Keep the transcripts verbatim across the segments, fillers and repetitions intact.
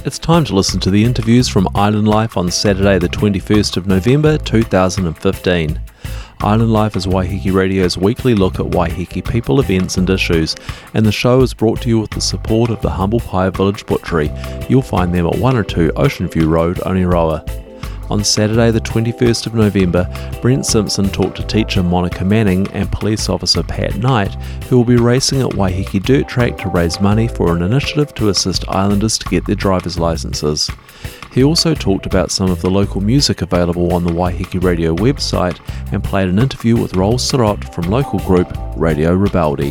It's time to listen to the interviews from Island Life on Saturday the twenty-first of November two thousand fifteen. Island Life is Waiheke Radio's weekly look at Waiheke people, events and issues, and the show is brought to you with the support of the Humble Pie Village Butchery. You'll find them at one oh two Ocean View Road, Oniroa. On Saturday the twenty-first of November, Brent Simpson talked to teacher Monica Manning and police officer Pat Knight, who will be racing at Waiheke Dirt Track to raise money for an initiative to assist islanders to get their driver's licences. He also talked about some of the local music available on the Waiheke Radio website and played an interview with Roel Surratt from local group Radio Rebeldi.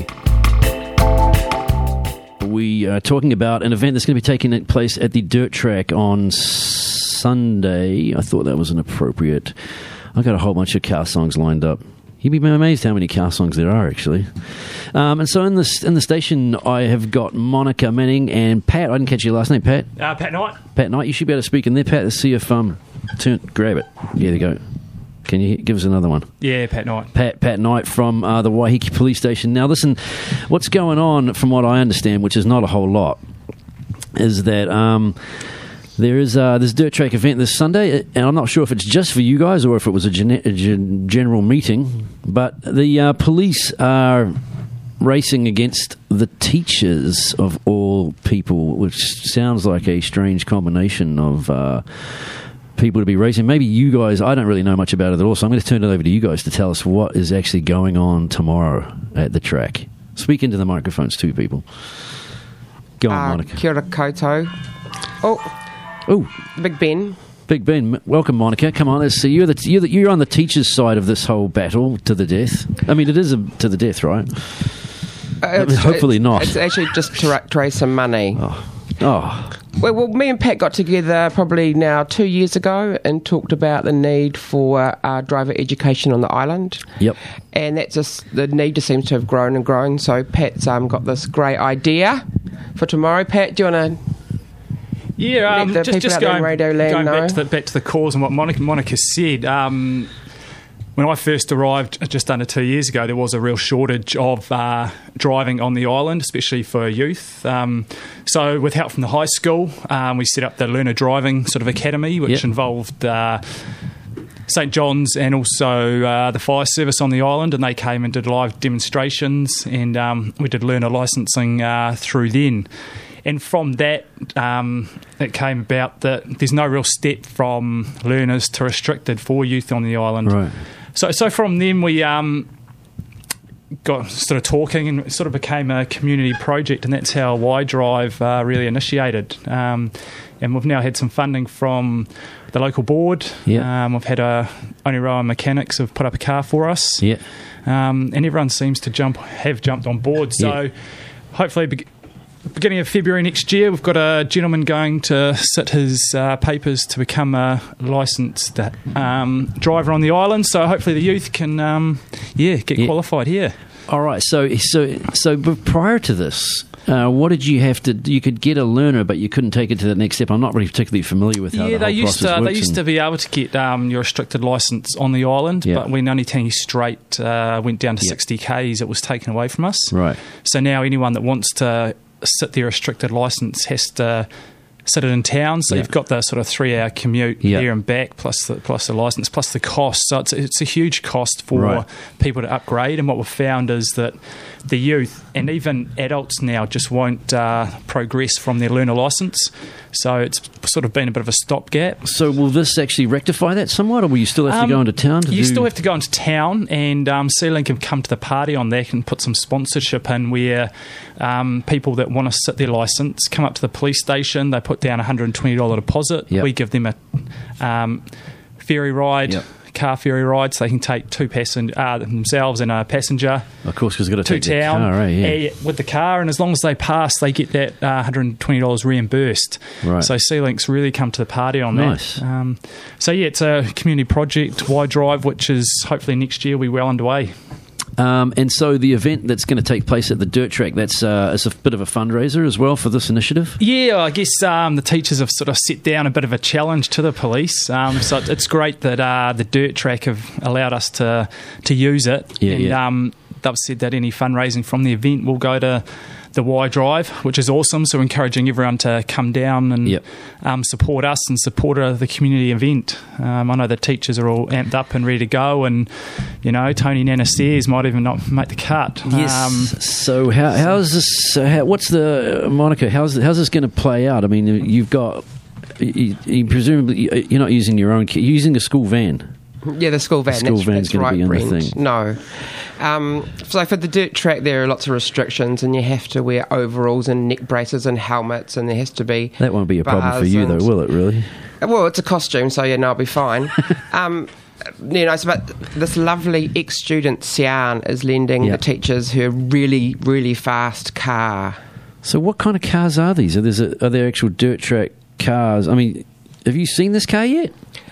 We are talking about an event that's going to be taking place at the Dirt Track on Sunday. I thought that was an appropriate... I've got a whole bunch of car songs lined up. You'd be amazed how many car songs there are, actually. Um, and so in the, in the station, I have got Monica Manning and Pat. I didn't catch your last name, Pat. Uh, Pat Knight. Pat Knight. You should be able to speak in there, Pat. Let's see if... Um, turn, grab it. Yeah, there you go. Can you give us another one? Yeah, Pat Knight. Pat Pat Knight from uh, the Waiheke Police Station. Now, listen, what's going on, from what I understand, which is not a whole lot, is that um, there is uh, this dirt track event this Sunday, and I'm not sure if it's just for you guys or if it was a, gen- a gen- general meeting, but the uh, police are racing against the teachers of all people, which sounds like a strange combination of... Uh, people to be racing. Maybe you guys, I don't really know much about it at all, so I'm going to turn it over to you guys to tell us what is actually going on tomorrow at the track. Speak into the microphones too, people. Go on, uh, Monica. Kia ora koutou. Oh, oh, Big Ben. Big Ben, welcome, Monica. Come on, let's see. You're, the, you're, the, you're on the teacher's side of this whole battle to the death. I mean, it is a, to the death, right? Uh, I mean, hopefully it's, not. It's actually just to, ra- to raise some money. Oh. Oh. Well, well, me and Pat got together probably now two years ago and talked about the need for uh, driver education on the island. Yep. And that's just, the need just seems to have grown and grown. So Pat's um, got this great idea for tomorrow. Pat, do you want to... Yeah, um, just, just going, Radio Land going know? back, to the, back to the cause and what Monica, Monica said. Um, when I first arrived just under two years ago, there was a real shortage of uh, driving on the island, especially for youth. Um, so with help from the high school, um, we set up the Learner Driving sort of academy, which yep. involved uh, St John's and also uh, the fire service on the island, and they came and did live demonstrations, and um, we did learner licensing uh, through then. And from that, um, it came about that there's no real step from learners to restricted for youth on the island. Right. So, so from then we um, got sort of talking, and it sort of became a community project, and that's how Y Drive uh, really initiated. Um, and we've now had some funding from the local board. Yeah. Um, we've had a Oniroa Mechanics have put up a car for us. Yeah. Um, and everyone seems to jump have jumped on board. So yeah. hopefully. Be- Beginning of February next year, we've got a gentleman going to sit his uh, papers to become a licensed um, driver on the island. So hopefully the youth can, um, yeah, get yeah. qualified here. All right. So, so, so, but prior to this, uh, what did you have to? You could get a learner, but you couldn't take it to the next step. I'm not really particularly familiar with how yeah, the whole they used process to. works They used and, to be able to get um, your restricted license on the island, yeah. but when Onitanghi Strait uh, went down to yeah. sixty kays, it was taken away from us. Right. So now anyone that wants to sit their restricted licence has to sit it in town, so yeah. you've got the sort of three hour commute yeah. there and back, plus the plus the licence, plus the cost. So it's it's a huge cost for right. people to upgrade. And what we've found is that the youth and even adults now just won't uh, progress from their learner licence. So it's sort of been a bit of a stopgap. So will this actually rectify that somewhat, or will you still have Um, to go into town to you do... still have to go into town, and um, C-Link have come to the party on that and put some sponsorship in where um, people that want to sit their licence come up to the police station, they put down a one hundred twenty dollars deposit, yep. we give them a um, ferry ride, yep. car ferry ride, so they can take two passen- uh, themselves and a passenger Of course, because they've got to to take the town car, right? Yeah. uh, with the car, and as long as they pass, they get that uh, one hundred twenty dollars reimbursed. Right. So C-Link's really come to the party on Nice. that. Um, so yeah, it's a community project, Y Drive, which is hopefully next year will be well underway. Um, and so the event that's going to take place at the Dirt Track, that's uh, is a bit of a fundraiser as well for this initiative? Yeah, I guess um, the teachers have sort of set down a bit of a challenge to the police. Um, so it's great that uh, the Dirt Track have allowed us to, to use it. Yeah, and yeah. Um, they've said that any fundraising from the event will go to the Y Drive, which is awesome. So encouraging everyone to come down and Yep. um, support us and support uh, the community event. Um, I know the teachers are all amped up and ready to go, and you know Tony Nanastairs might even not make the cut. Yes. Um, so how how's this? So how, what's the Monica? How's how's this going to play out? I mean, you've got you, you presumably you're not using your own. You're using a school van. Yeah, the school van. The school that's, van's that's gonna right, be in the Brent. thing. No. Um, so for the dirt track, there are lots of restrictions, and you have to wear overalls and neck braces and helmets, and there has to be. That won't be a problem for bars you, though, and- will it? Really? Well, it's a costume, so yeah, no, I'll be fine. um, you know, so but this lovely ex-student Sian is lending Yeah. the teachers her really, really fast car. So what kind of cars are these? Are there are there actual dirt track cars? I mean, have you seen this car yet?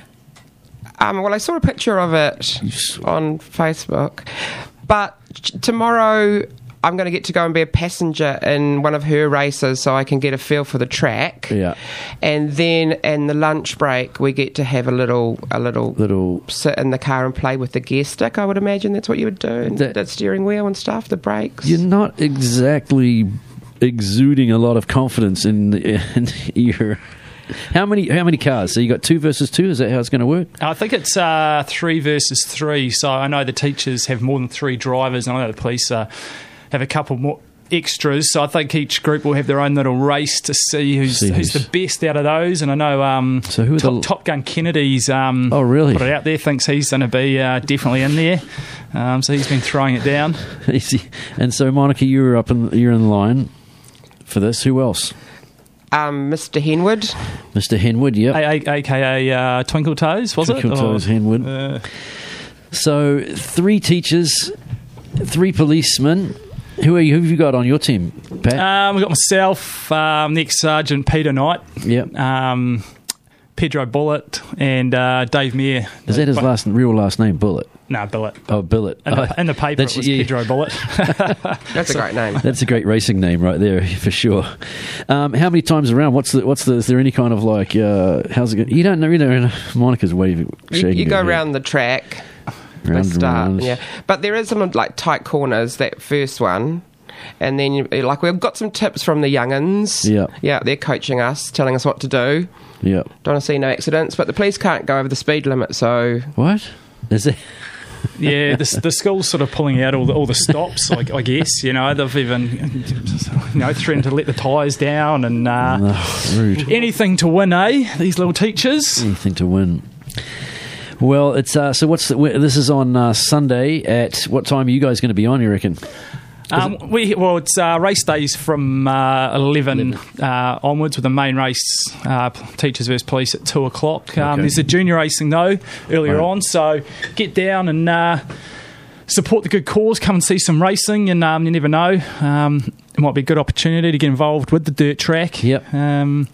Um, well, I saw a picture of it on Facebook, but t- tomorrow I'm going to get to go and be a passenger in one of her races so I can get a feel for the track. Yeah. And then in the lunch break, we get to have a little, a little, Little. sit in the car and play with the gear stick. I would imagine that's what you would do, and That- that steering wheel and stuff, the brakes. You're not exactly exuding a lot of confidence in, in your. How many? How many cars? So you got two versus two. Is that how it's going to work? I think it's uh, three versus three. So I know the teachers have more than three drivers, and I know the police uh, have a couple more extras. So I think each group will have their own little race to see who's See who's who's- the best out of those. And I know um, So who are Top, the- Top Gun Kennedy's um, Oh, really? put it out there, thinks he's going to be uh, definitely in there. Um, so he's been throwing it down. And so, Monica, you were up in you're in line for this. Who else? Um, Mister Henwood. Mister Henwood. Yep. A- A- A K A uh, Twinkle Toes, was Twinkle it? Toes Or- Henwood. Uh, So three teachers, three policemen. Who are you? Who have you got on your team, Pat? um, we've got myself, um, next Sergeant Peter Knight, yep. um, Pedro Bullitt, and uh, Dave Mayer. Is that his last real last name? Bullet. No, Bullitt. Oh, Billet. In the, Oh, in the paper, that's- it was yeah. Pedro Bullitt. That's a great name. That's a great racing name right there for sure. Um, how many times around? What's the? What's the? Is there any kind of like? Uh, how's it going? You don't know. You know. Monica's waving, You, shaking. you go her head. around the track. Round the and start, round. yeah. But there is some like tight corners. That first one, and then you, like we've got some tips from the young'uns. Yeah. yeah, they're coaching us, telling us what to do. Yeah. Don't want to see no accidents, but the police can't go over the speed limit, so What? Is it? yeah, the, the school's sort of pulling out all the, all the stops, I, I guess. You know, they've even, you know, threatened to let the tyres down and uh, Oh, rude. anything to win, eh? These little teachers. Anything to win. Well, it's uh, so. What's the, this is on uh, Sunday at what time are you guys going to be on? You reckon? Um, we well, it's uh, race days from uh, eleven uh, onwards, with the main race, uh, teachers versus police, at two o'clock. Um, Okay. There's a junior racing though earlier Right. on, so get down and uh, support the good cause. Come and see some racing, and um, you never know, um, it might be a good opportunity to get involved with the dirt track. Yep. Um,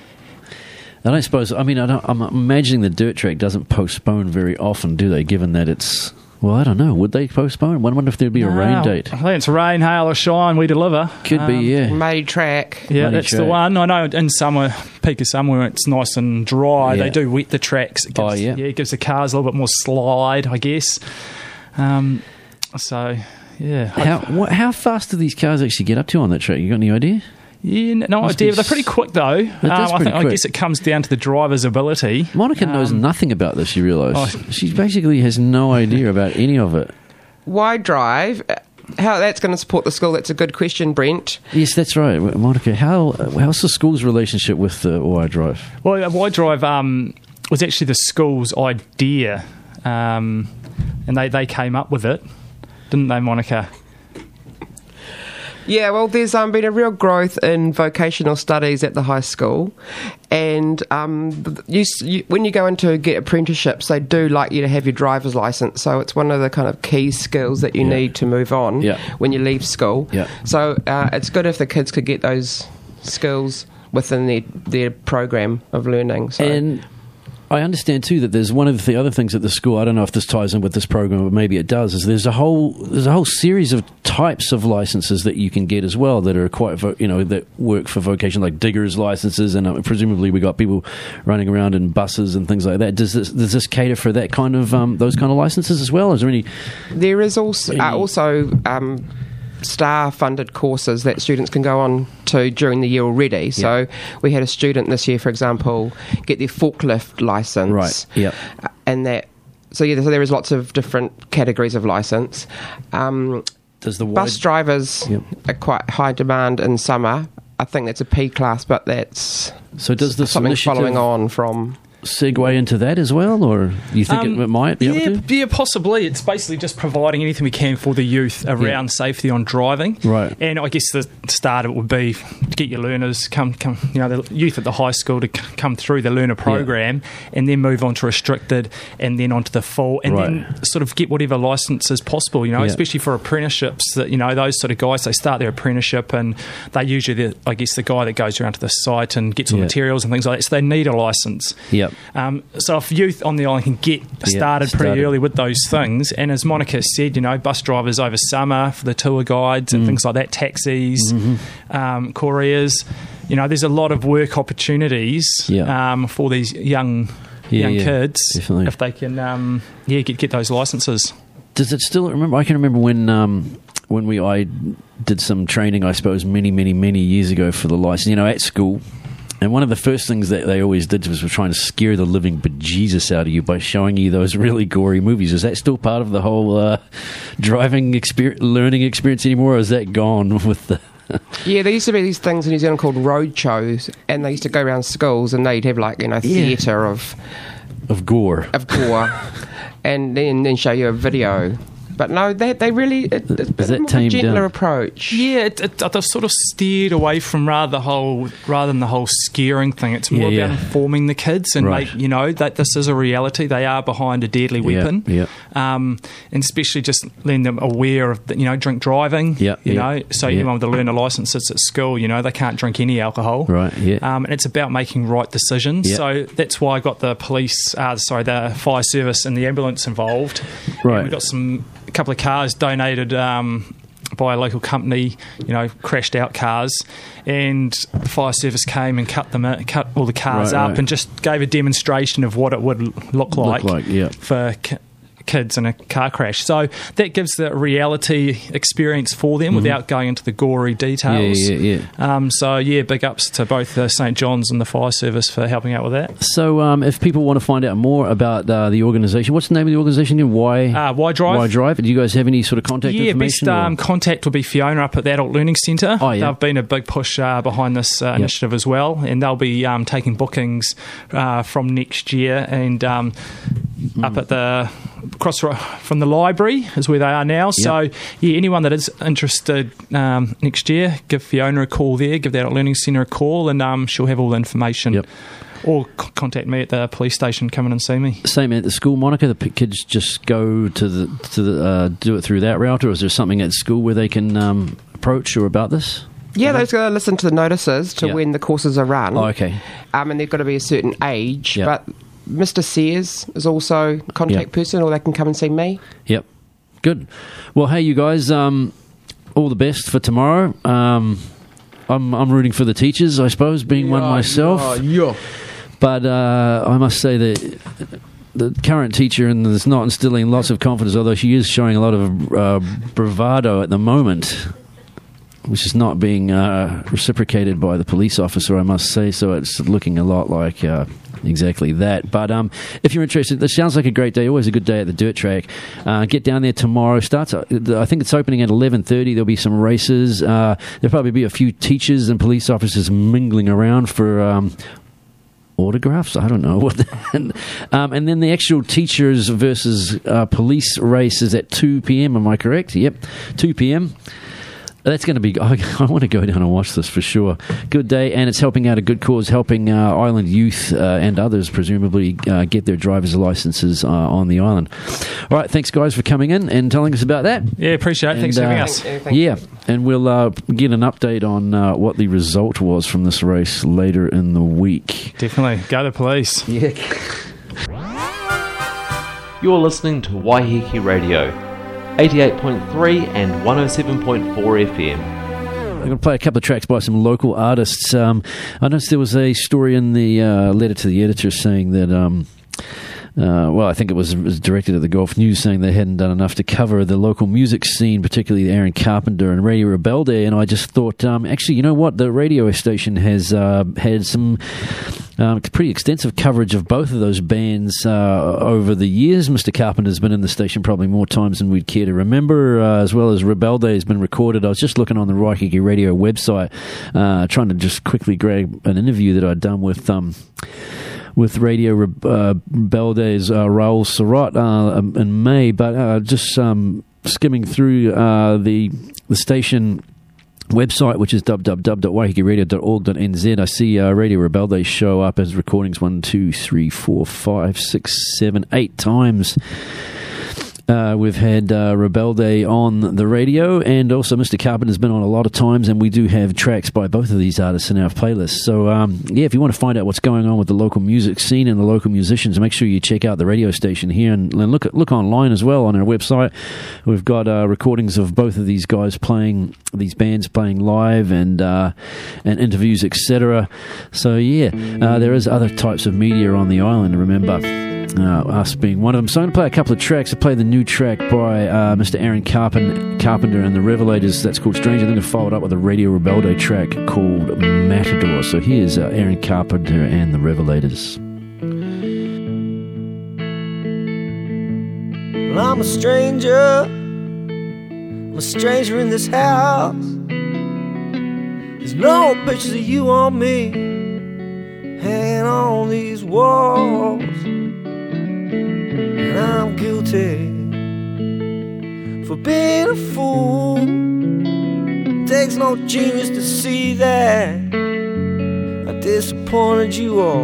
I don't suppose. I mean, I don't, I'm imagining the dirt track doesn't postpone very often, do they? Given that it's well, I don't know. Would they postpone? I wonder if there'd be a rain no, date. I think it's rain, hail, or shine. We deliver. Could Um, be, yeah. muddy track. Yeah, Muddy that's the track. one. I know in summer, peak of summer, when it's nice and dry, Yeah. they do wet the tracks. It gives, Oh, yeah. it gives the cars a little bit more slide, I guess. Um, so, yeah. How what, how fast do these cars actually get up to on that track? You got any idea? Yeah, no Must idea. be They're pretty quick, though. Um, does I, pretty think, I quick. guess it comes down to the driver's ability. Monica knows Um, nothing about this. You realise oh. she basically has no idea about any of it. Y Drive. uh, How that's going to support the school? That's a good question, Brent. Yes, that's right, Monica. How how's the school's relationship with the Y Drive? Well, uh, Y Drive um, was actually the school's idea, um, and they, they came up with it, didn't they, Monica? Yeah, well, there's um, been a real growth in vocational studies at the high school, and um, you, you, when you go in to get apprenticeships, they do like you to have your driver's license. So it's one of the kind of key skills that you Yeah. need to move on Yeah. when you leave school. Yeah. So uh, it's good if the kids could get those skills within their their program of learning. So. And I understand too that there's one of the other things at the school. I don't know if this ties in with this program, but maybe it does. Is there's a whole there's a whole series of types of licenses that you can get as well that are quite vo- you know that work for vocation, like diggers licenses, and uh, presumably we got people running around in buses and things like that. Does this does this cater for that kind of um, those kind of licenses as well? Is there any? There is also Any- uh, also um, star-funded courses that students can go on to during the year already. So Yep. we had a student this year, for example, get their forklift licence. Right, yep. Uh, And that, so yeah, so there is lots of different categories of licence. Um, Does the wide, bus drivers Yep. are quite high demand in summer. I think that's a P class, but that's so does this something initiative following on from... segue into that as well, or you think Um, it, it might be yeah, able to? yeah, possibly. It's basically just providing anything we can for the youth around Yeah. safety on driving. Right. And I guess the start of it would be to get your learners come, come, you know, the youth at the high school to c- come through the learner program, and then move on to restricted, and then onto the full, and Right. then sort of get whatever license is possible. You know, Yeah. especially for apprenticeships. That you know, those sort of guys, they start their apprenticeship, and they usually, the, I guess, the guy that goes around to the site and gets all Yeah. the materials and things like that. So they need a license. Yep. Um, so if youth on the island can get started pretty started. early with those things, and as Monica said, you know, bus drivers over summer for the tour guides and Mm. things like that, taxis, Mm-hmm. um, couriers, you know, there's a lot of work opportunities Yeah. um, for these young Yeah, young yeah, kids definitely. if they can, um, yeah, get get those licenses. Does it still remember? I can remember when um, when we I did some training, I suppose, many, many, many years ago for the license. You know, at school. And one of the first things that they always did was trying to scare the living bejesus out of you by showing you those really gory movies. Is that still part of the whole uh, driving experience, learning experience anymore, or is that gone with the... Yeah, there used to be these things in New Zealand called road shows, and they used to go around schools, and they'd have like, you know, Yeah. theatre of of gore? of gore, and then then show you a video. But no, they they really it, it's a Is bit that more of a tamed gentler down? approach. Yeah, it, it, they've sort of steered away from rather the whole, rather than the whole scaring thing. It's more Yeah, about yeah. informing the kids and Right. make you know that this is a reality. They are behind a deadly Yeah, weapon, yeah. Um, and especially just letting them aware of the, you know drink driving. Yeah, you yeah, know, so yeah. anyone with a learner license that's at school, you know, they can't drink any alcohol. Right, yeah. Um, and it's about making right decisions. Yeah. So that's why I got the police, uh, sorry, the fire service and the ambulance involved. Right. And we got some a couple of cars donated um, by a local company, you know, crashed out cars, and the fire service came and cut them, cut all the cars Right, up, right. and just gave a demonstration of what it would look like, like, yeah. for ki- kids in a car crash. So that gives the reality experience for them without going into the gory details. Yeah, yeah, yeah. Um, so yeah, big ups to both uh, Saint John's and the fire service for helping out with that. So, um, if people want to find out more about uh, the organisation, what's the name of the organisation again? Why? Uh, Y Drive. Y Drive. Do you guys have any sort of contact Yeah, information? best um, or- contact would be Fiona up at the Adult Learning Centre. Oh, yeah. They've been a big push uh, behind this uh, initiative as well, and they'll be um, taking bookings uh, from next year, and um, Mm. up at the across ro- from the library is where they are now. So yeah, anyone that is interested um, next year, give Fiona a call there, give the Adult Learning Centre a call, and um, she'll have all the information. Yep. Or c- contact me at the police station. Come in and see me. Same at the school, Monica. The p- kids just go to the to the uh, do it through that route, or is there something at school where they can um, approach or about this? Yeah, they've got to listen to the notices to Yeah. when the courses are run. Oh, okay. Um, and they've got to be a certain age. Yeah. But Mister Sears is also a contact Yeah. person, or they can come and see me. Yep. Good. Well, hey, you guys. Um, all the best for tomorrow. Um, I'm I'm rooting for the teachers, I suppose, being one myself. yeah. But uh, I must say that the current teacher and is not instilling lots of confidence, although she is showing a lot of uh, bravado at the moment, which is not being uh, reciprocated by the police officer, I must say. So it's looking a lot like uh, exactly that. But um, if you're interested, this sounds like a great day. Always a good day at the dirt track. Uh, get down there tomorrow. Starts. uh, I think it's opening at eleven thirty. There'll be some races. Uh, there'll probably be a few teachers and police officers mingling around for. Um, autographs? I don't know. What. um, and then the actual teachers versus uh, police race is at two p.m. Am I correct? Yep, two p.m. That's going to be... I, I want to go down and watch this for sure. Good day, and it's helping out a good cause, helping uh, island youth uh, and others, presumably, uh, get their driver's licenses uh, on the island. All right, thanks, guys, for coming in and telling us about that. Yeah, appreciate it. Thanks for And, having uh, us. Thank you. Yeah, and we'll uh, get an update on uh, what the result was from this race later in the week. Definitely. Go to police. Yeah. You're listening to Waiheke Radio, eighty-eight point three and one oh seven point four F M. I'm going to play a couple of tracks by some local artists. Um, I noticed there was a story in the uh, letter to the editor saying that um, Uh, well, I think it was, it was directed at the Golf News, saying they hadn't done enough to cover the local music scene, particularly Aaron Carpenter and Radio Rebelde. And I just thought, um, actually, you know what? The radio station has uh, had some um, pretty extensive coverage of both of those bands uh, over the years. Mister Carpenter's been in the station probably more times than we'd care to remember, uh, as well as Rebelde has been recorded. I was just looking on the Waiheke Radio website, uh, trying to just quickly grab an interview that I'd done with um, with Radio uh, Rebelde's uh, Raul Surratt uh, in May, but uh, just um, skimming through uh, the the station website, which is w w w dot waiheke radio dot org dot n z. I see uh, Radio Rebelde show up as recordings one, two, three, four, five, six, seven, eight times. Uh, we've had uh, Rebelde on the radio, and also Mister Carpenter's been on a lot of times, and we do have tracks by both of these artists in our playlist. So, um, yeah, if you want to find out what's going on with the local music scene and the local musicians, make sure you check out the radio station here, and, and look at, look online as well on our website. We've got uh, recordings of both of these guys playing, these bands playing live, and uh, and interviews, et cetera. So, yeah, uh, there is other types of media on the island, remember. Uh, us being one of them. So I'm going to play a couple of tracks. I play the new track by uh, Mister Aaron Carpen- Carpenter and the Revelators. That's called Stranger. Then I'm going to follow it up with a Radio Rebelde track called Matador. So here's uh, Aaron Carpenter and the Revelators. Well, I'm a stranger. I'm a stranger in this house. There's no pictures of you on me hanging on these walls. And I'm guilty for being a fool. Takes no genius to see that I disappointed you all.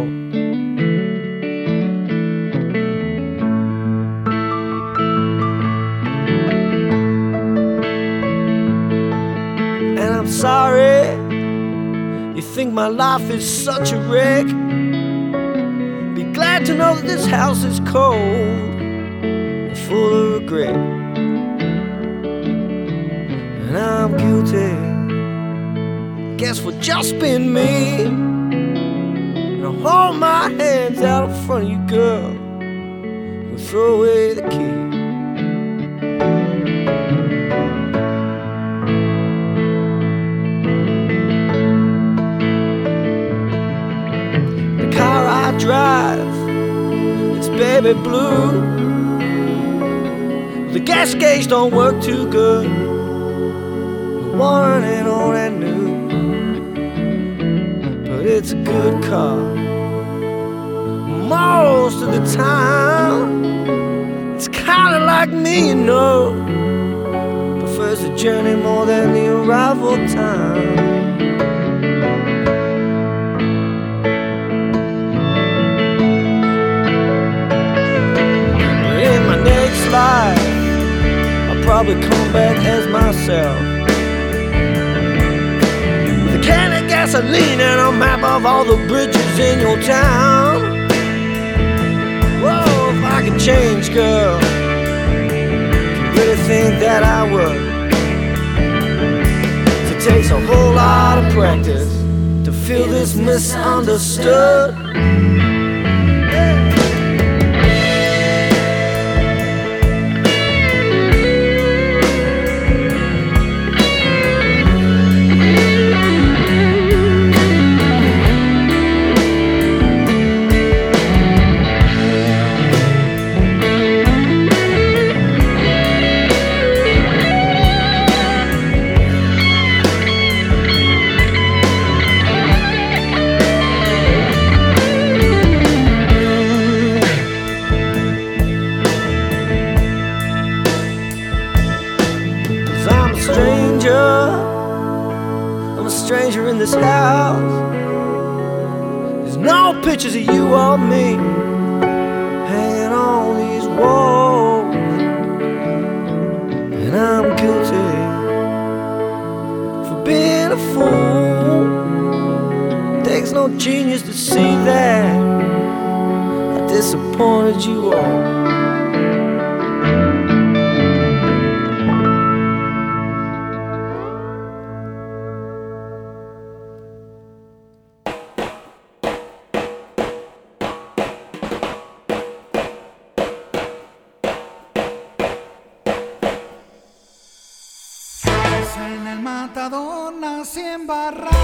And I'm sorry you think my life is such a wreck. Be glad to know that this house is cold, full of regret. And I'm guilty, guess for just being me. And I'll hold my hands out in front of you, girl, and throw away the key. The car I drive, it's baby blue. The gas gauge don't work too good. The one ain't all that new, but it's a good car most of the time. It's kinda like me, you know, prefers the journey more than the arrival time. But in my next life probably come back as myself, with a can of gasoline and a map of all the bridges in your town. Whoa, if I could change, girl, you really think that I would? It takes a whole lot of practice to feel this misunderstood. In this house, there's no pictures of you or me hanging on these walls. And I'm guilty for being a fool. Takes no genius to see that I disappointed you all. matador nací en Barranca.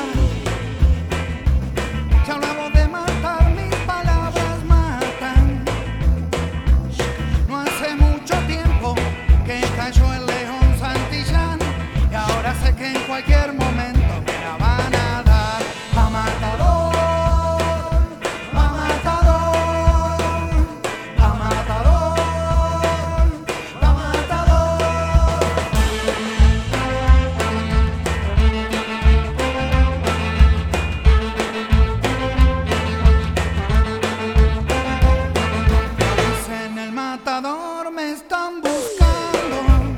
Ya luego de matar mis palabras matan. No hace mucho tiempo que cayó el león Santillán y ahora sé que en cualquier momento me la van a dar. Pa' matador, pa' matador, pa' matador, pa' matador. Dicen el matador me están buscando.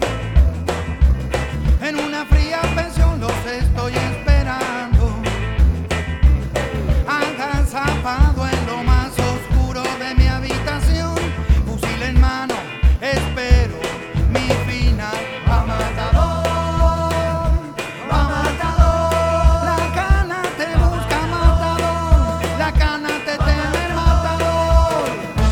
En una fría pensión los estoy esperando. Agazapado en lo más oscuro de mi habitación, fusil en mano, espero mi final. Pa' matador, pa' matador. La cana te busca, matador. La cana te teme, matador.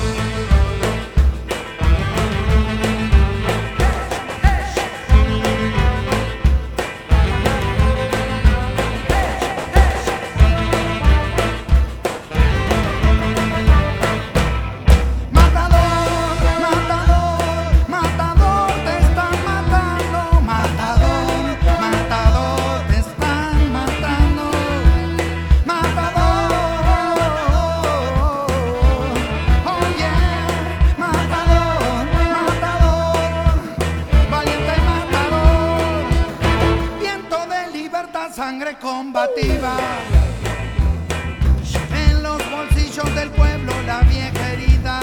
Matador, matador, matador, te están matando. Matador, matador, te están matando. Matador, oh yeah. Matador, matador, valiente matador. Viento de libertad, sangre combativa. En los bolsillos del pueblo la vieja herida.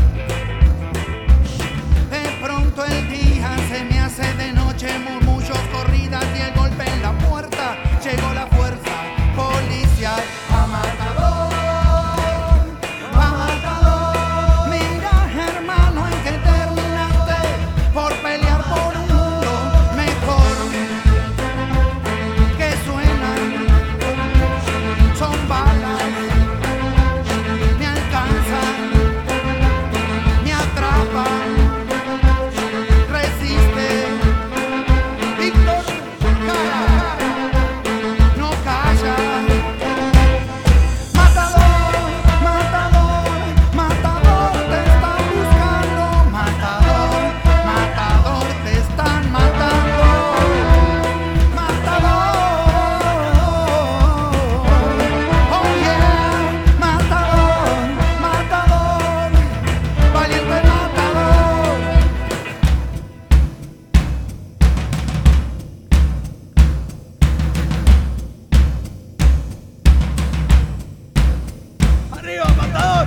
De pronto el día se me hace de noche, murmullos, corridas y el golpe en la puerta. Llegó la fuerza policial. Pa' matador, pa' matador. Mira, hermano, en que terminaste por pelear por un mundo mejor. Que suenan, son balas, me alcanzan, me atrapan. Resiste, Víctor, cara, no calla. Matador, matador, matador, te están buscando. Matador, matador, te están matando. Matador, oh yeah. Matador, matador, valiente matador. ¡Arriba, matador!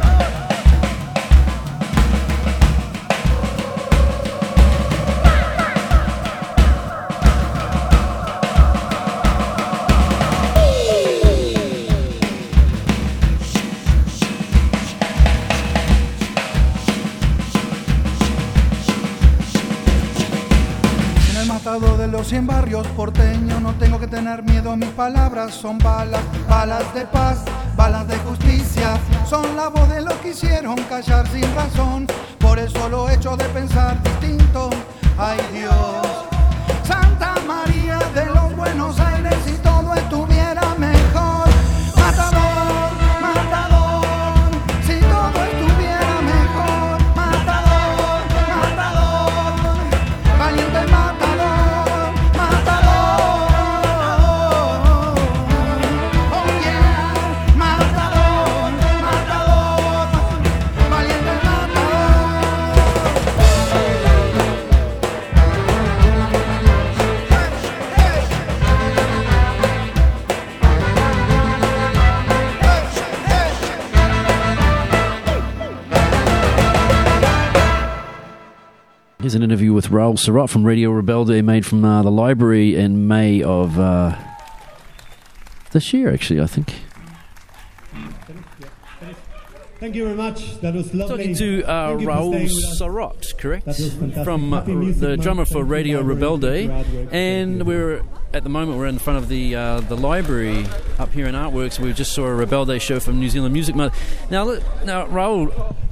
En el matador de los cien barrios porteños no tengo que tener miedo, mis palabras son balas, balas de paz, balas de justicia, son la voz de los que hicieron callar sin razón, por el solo hecho de pensar distinto. Ay Dios, Santa María de los Buenos Aires, si todo estuviera mejor. Matador, matador, si todo estuviera mejor. Matador, matador, valiente matador, matador, oh yeah. Matador, matador, valiente matador. Here's an interview with Raul Surratt from Radio Rebelde, made from uh, the library in May of uh, this year, actually, I think. Thank you very much. That was lovely. Talking to uh, Thank you for Raul staying with us. Surratt, correct? That was fantastic. From uh, Happy Music the Month. drummer for Thank you, Radio Library, Rebelde, for your artwork. and Thank you. we're at the moment we're in front of the uh, the library up here in Artworks. We just saw a Rebelde show from New Zealand Music Month. Now, look- now, Raul,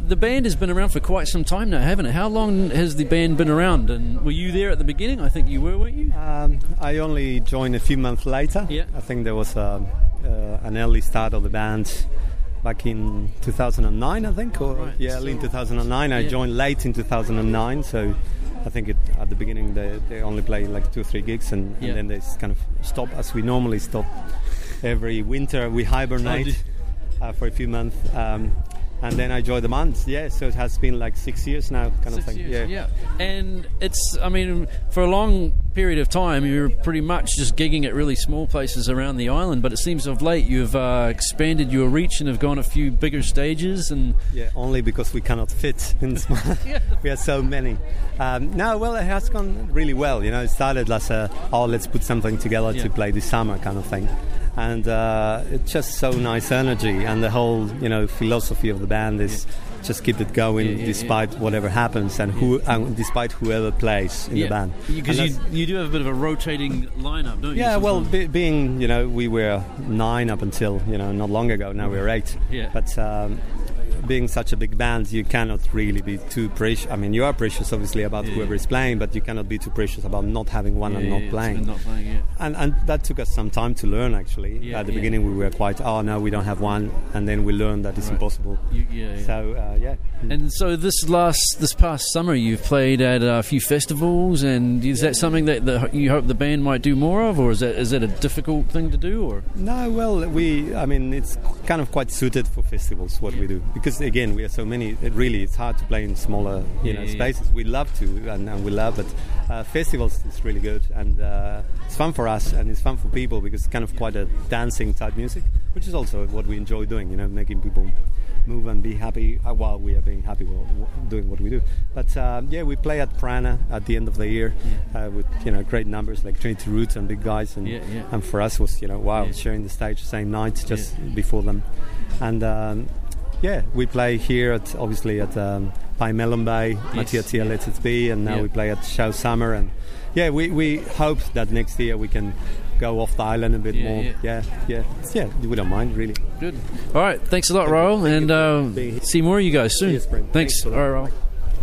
the band has been around for quite some time now, haven't it? How long has the band been around? And were you there at the beginning? I think you were, weren't you? Um, I only joined a few months later. Yeah. I think there was a, uh, an early start of the band back in two thousand nine, I think, or Right. yeah, early in two thousand nine. I Yeah. joined late in two thousand nine, so I think it, at the beginning they, they only played like two or three gigs, and, Yeah. and then they s- kind of stop as we normally stop every winter. We hibernate uh, for a few months. Um, And then I joined the band, yeah, so it has been like six years now, kind Six of thing. years, yeah. And it's, I mean, for a long period of time, you were pretty much just gigging at really small places around the island, but it seems of late you've uh, expanded your reach and have gone a few bigger stages. And Yeah, only because we cannot fit in small. Yeah. We have so many. Um, no, well, it has gone really well. You know, it started as a, oh, let's put something together Yeah. to play this summer kind of thing. And uh, it's just so nice energy, and the whole, you know, philosophy of the band is just keep it going Yeah, yeah, despite yeah. whatever happens, and who, and despite whoever plays in the band. Because And you, that's- you do have a bit of a rotating lineup, don't you? Yeah, well, sometimes? be, being, you know, we were nine up until, you know, not long ago. Now we're eight. Yeah. But um, being such a big band, you cannot really be too precious. I mean, you are precious, obviously, about Yeah. whoever is playing, but you cannot be too precious about not having one Yeah, and yeah, not yeah, playing. Not playing, yeah. And, and that took us some time to learn, actually. Yeah, At the yeah. beginning, we were quite, oh, no, we don't have one. And then we learned that it's Right. impossible. You, yeah, yeah. So, uh, yeah. And so this last, this past summer, you've played at a few festivals, and is that something that the, you hope the band might do more of, or is that is that a difficult thing to do, or? No, well, we, I mean, it's kind of quite suited for festivals, what we do. Because, again, we are so many, it really, it's hard to play in smaller, you Yeah, know, yeah, spaces. We love to, and, and we love it. Uh, festivals is really good, and uh, it's fun for us, and it's fun for people, because it's kind of quite a dancing type music, which is also what we enjoy doing, you know, making people move and be happy uh, while we are being happy while w- doing what we do. But um, yeah, we play at Prana at the end of the year uh, with, you know, great numbers like Trinity Roots and big guys, and Yeah, yeah. and for us was, you know, wow, Yeah. sharing the stage the same night just before them. And um, yeah, we play here at obviously at um, by Melon Bay, Matia Tia Let It Be, and now Yeah. we play at Show Summer, and yeah, we, we hope that next year we can go off the island a bit Yeah, more. yeah. yeah, yeah, yeah. We don't mind really. Good. All right. Thanks a lot, Raoul, and uh, being here. see more of you guys soon. Yes, Brent. Thanks. Thanks for that. All right, Raoul.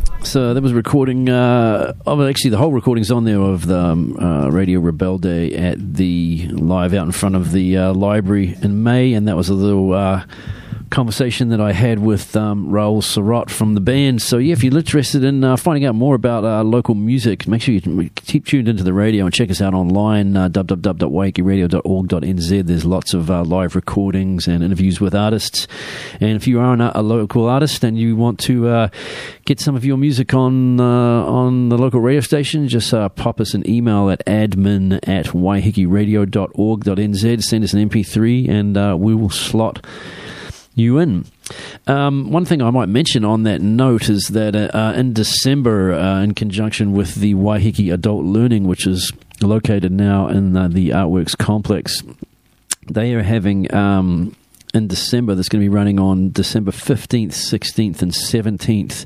So that was recording. Uh, oh, actually, the whole recording's on there of the um, uh, Radio Rebelde at the live out in front of the uh, library in May, and that was a little uh, conversation that I had with um, Raoul Surratt from the band. So yeah, if you're interested in uh, finding out more about uh, local music, make sure you keep tuned into the radio and check us out online, uh, w w w dot waiheke radio dot org dot n z. There's lots of uh, live recordings and interviews with artists. And if you are an, a local artist and you want to uh, get some of your music on uh, on the local radio station, just uh, pop us an email at admin at waiheke radio dot org dot n z. Send us an M P three and uh, we will slot you in. Um, one thing I might mention on that note is that uh, in December, uh, in conjunction with the Waiheke Adult Learning, which is located now in uh, the Artworks Complex, they are having um, in December, that's going to be running on December fifteenth, sixteenth and seventeenth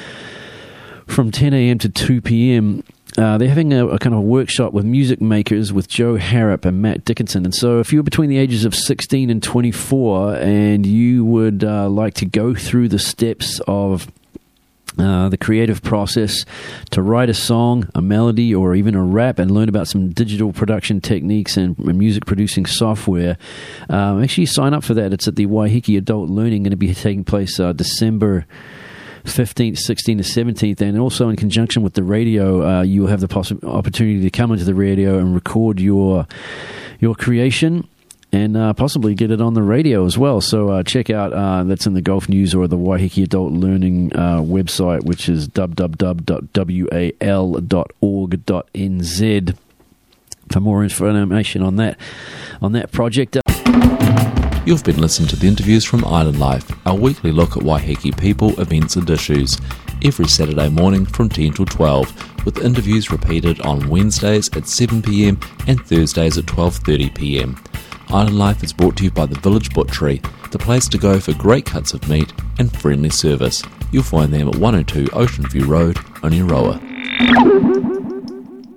from ten a.m. to two p.m. Uh, they're having a, a kind of a workshop with music makers with Joe Harrop and Matt Dickinson. And so if you're between the ages of sixteen and twenty-four and you would uh, like to go through the steps of uh, the creative process to write a song, a melody, or even a rap and learn about some digital production techniques and, and music producing software, uh, make sure you sign up for that. It's at the Waiheke Adult Learning, going to be taking place uh, December fifteenth, sixteenth, and seventeenth, and also in conjunction with the radio, uh, you will have the possi- opportunity to come into the radio and record your your creation and uh, possibly get it on the radio as well. So uh, check out, uh, that's in the Gulf News or the Waiheke Adult Learning uh, website, which is w w w dot w a l dot org dot n z for more information on that on that project. You've been listening to the interviews from Island Life, our weekly look at Waiheke people, events and issues, every Saturday morning from ten till twelve, with interviews repeated on Wednesdays at seven p m and Thursdays at twelve thirty p m. Island Life is brought to you by the Village Butchery, the place to go for great cuts of meat and friendly service. You'll find them at one oh two Ocean View Road, Oniroa.